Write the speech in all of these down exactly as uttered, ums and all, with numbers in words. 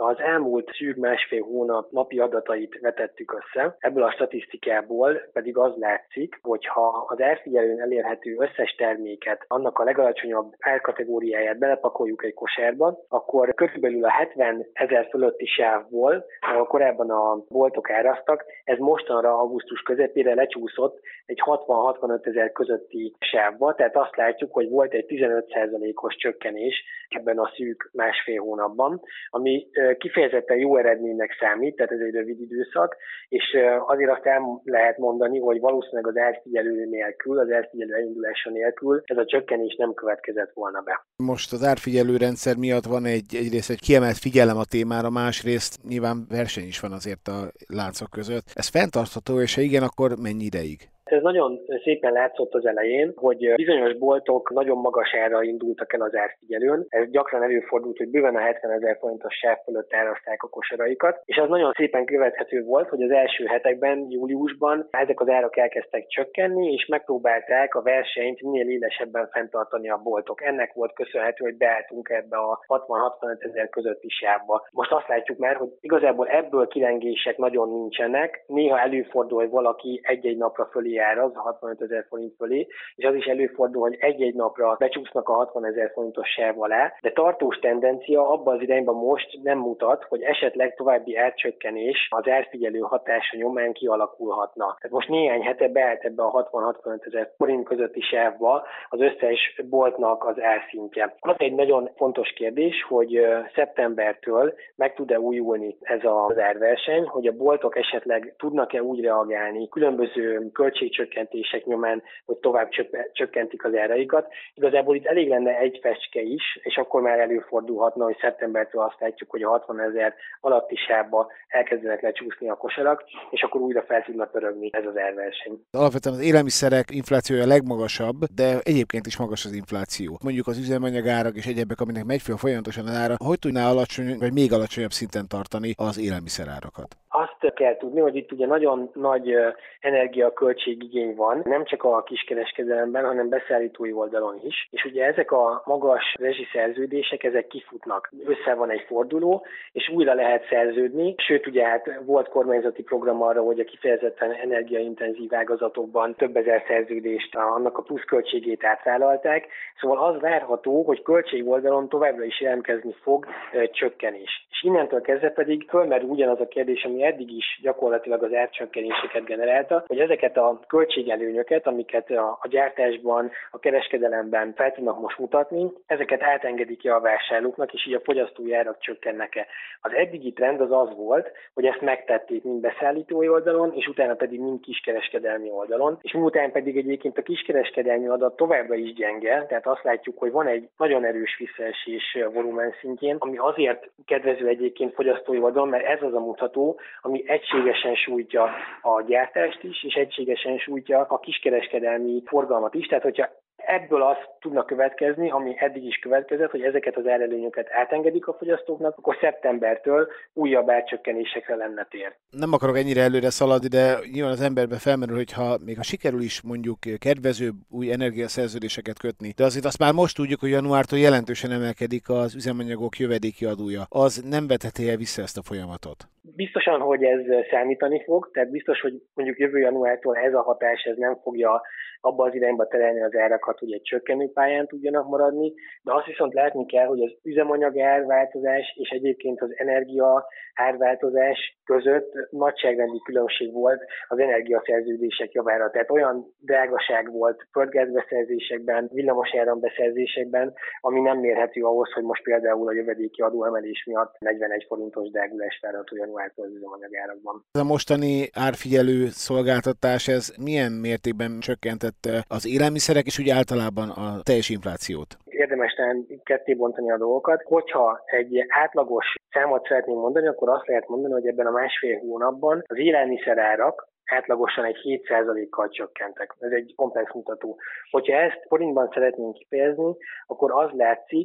az elmúlt szűk másfél hónap napi adatait vetettük össze, ebből a statisztikából pedig az látszik, hogy ha az árfigyelőn elérhető összes terméket, annak a legalacsonyabb árkategóriáját belepakoljuk egy kosárba, akkor körülbelül a hetven ezer fölötti sávból, ahol korábban a boltok áraztak, ez mostanra augusztus közepére lecsúszott egy hatvan-hatvanöt ezer közötti sávba, tehát azt látjuk, hogy volt egy tizenöt százalékos csökkenés ebben a szűk másfél hónapban, ami kifejezetten jó eredménynek számít, tehát ez egy rövid időszak, és azért azt el lehet mondani, hogy valószínűleg az árfigyelő nélkül, az árfigyelő elindulása nélkül ez a csökkenés nem következett volna be. Most az árfigyelő rendszer miatt van egy, egyrészt egy kiemelt figyelem a témára, másrészt nyilván verseny is van azért a láncok között. Ez fenntartható, és ha igen, akkor mennyi ideig? Ez nagyon szépen látszott az elején, hogy bizonyos boltok nagyon magas ára indultak el az árfigyelőn. Ez gyakran előfordult, hogy bőven a hetven ezer forintos sáv fölött árazták a kosaraikat, és az nagyon szépen követhető volt, hogy az első hetekben, júliusban ezek az árak elkezdtek csökkenni, és megpróbálták a versenyt minél élesebben fenntartani a boltok. Ennek volt köszönhető, hogy beálltunk ebbe a hatvan-hatvanöt ezer közötti sávba. Most azt látjuk már, hogy igazából ebből kilengések nagyon nincsenek. Néha előfordul, hogy valaki egy-egy napra fölé áraz a hatvanöt ezer forint fölé, és az is előfordul, hogy egy-egy napra becsúsznak a hatvan ezer forintos sáv alá, de tartós tendencia abban az irányban most nem mutat, hogy esetleg további árcsökkenés az árfigyelő hatása nyomán kialakulhatna. Tehát most néhány hete beállt ebbe a hatvan-hatvanöt ezer forint közötti sávba az összes boltnak az árszintje. Az egy nagyon fontos kérdés, hogy szeptembertől meg tud-e újulni ez az árverseny, hogy a boltok esetleg tudnak-e úgy reagálni különböző költség csökkentések nyomán, hogy tovább csökkentik az áraikat. Igazából itt elég lenne egy fecske is, és akkor már előfordulhatna, hogy szeptembertől azt látjuk, hogy a hatvan ezer alatti sávba elkezdenek lecsúszni a kosarak, és akkor újra fel tudna pörögni ez az árverseny. Alapvetően az élelmiszerek inflációja a legmagasabb, de egyébként is magas az infláció. Mondjuk az üzemanyagárak és egyebek, aminek megy fel folyamatosan az ára, hogy tudná alacsony, vagy még alacsonyabb szinten tartani az élelmiszerárakat? Azt kell tudni, hogy itt ugye nagyon nagy energiaköltségigény van, nem csak a kiskereskedelemben, hanem beszállítói oldalon is. És ugye ezek a magas rezsiszerződések, ezek kifutnak. Össze van egy forduló, és újra lehet szerződni. Sőt, ugye hát volt kormányzati program arra, hogy a kifejezetten energiaintenzív ágazatokban több ezer szerződést, annak a pluszköltségét átvállalták. Szóval az várható, hogy költségoldalon továbbra is jelentkezni fog csökkenés. És innentől kezdve pedig fölmerül ugyanaz a kérdés, ami eddig is gyakorlatilag az árcsökkenéseket generálta, hogy ezeket a költségelőnyöket, amiket a, a gyártásban, a kereskedelemben fel tudnak most mutatni, ezeket átengedik-e a vásárlóknak, és így a fogyasztói árak csökkennek-e. Az eddigi trend az az volt, hogy ezt megtették mind beszállítói oldalon, és utána pedig mind kiskereskedelmi oldalon, és miután pedig egyébként a kiskereskedelmi adat továbbra is gyenge, tehát azt látjuk, hogy van egy nagyon erős visszaesés volumen szintjén, ami azért kedvező egyébként fogyasztói oldalon, mert ez az a mutató, ami egységesen sújtja a gyártást is, és egységesen sújtja a kiskereskedelmi forgalmat is. Tehát, hogyha ebből az tudna következni, ami eddig is következett, hogy ezeket az árelőnyöket átengedik a fogyasztóknak, akkor szeptembertől újabb árcsökkenésekre lenne tér. Nem akarok ennyire előre szaladni, de nyilván az emberbe felmerül, hogy ha még ha sikerül is mondjuk kedvezőbb új energiaszerződéseket kötni, de azért azt már most tudjuk, hogy januártól jelentősen emelkedik az üzemanyagok jövedéki adója. Az nem vetheti el vissza ezt a folyamatot? Biztosan, hogy ez számítani fog, tehát biztos, hogy mondjuk jövő januártól ez a hatás ez nem fogja abba az irányba terelni az árakat, hogy egy csökkenő pályán tudjanak maradni, de azt viszont látni kell, hogy az üzemanyag árváltozás és egyébként az energia árváltozás között nagyságrendi különbség volt az energiaszerződések javára. Tehát olyan drágaság volt földgázbeszerzésekben, villamosárambeszerzésekben, ami nem mérhető ahhoz, hogy most például a jövedéki adóemelés miatt negyvenegy forintos drágulás várható januártól az üzemanyagárakban. A mostani árfigyelő szolgáltatás, ez milyen mértékben csökkentette az élelmiszerek és úgy általában a teljes inflációt? Érdemes talán ketté bontani a dolgokat. Hogyha egy átlagos számot szeretnénk mondani, akkor azt lehet mondani, hogy ebben a másfél hónapban az élelmiszerárak átlagosan egy hét százalékkal csökkentek. Ez egy komplex mutató. Hogyha ezt forintban szeretnénk kifejezni, akkor az látszik,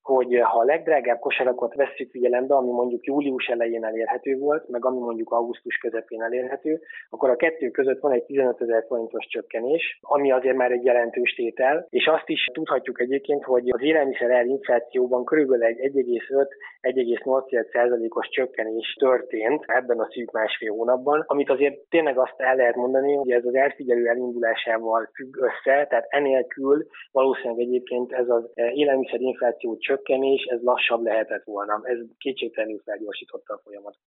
hogy ha a legdrágább kosarakat vesszük figyelembe, ami mondjuk július elején elérhető volt, meg ami mondjuk augusztus közepén elérhető, akkor a kettő között van egy tizenötezer forintos csökkenés, ami azért már egy jelentős tétel, és azt is tudhatjuk egyébként, hogy az élelmiszer ár inflációban körülbelül egy egy egész öt - egy egész nyolc százalékos csökkenés történt ebben a szűk másfél hónapban, amit azért tényleg azt el lehet mondani, hogy ez az árfigyelő elindulásával függ össze, tehát enélkül valószínűleg egyébként ez az élelmiszer infláció csökkenés, ez lassabb lehetett volna. Ez kétségtelenül felgyorsította a folyamatot.